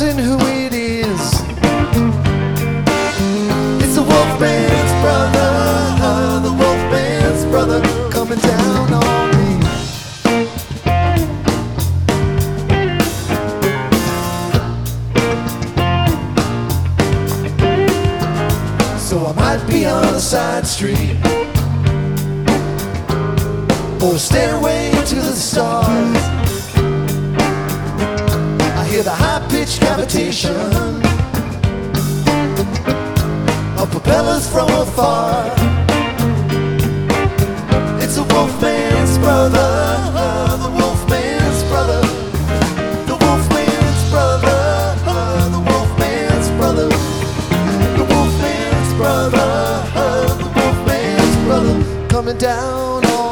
chosen who it is. It's the Wolfman's brother, the Wolfman's brother coming down on me. So I might be on a side street or a stairway to the stars. I hear the high-pitched cavitation of propellers from afar. It's the Wolfman's brother, the Wolfman's brother, the Wolfman's brother, the Wolfman's brother, the Wolfman's brother, the Wolfman's brother coming down on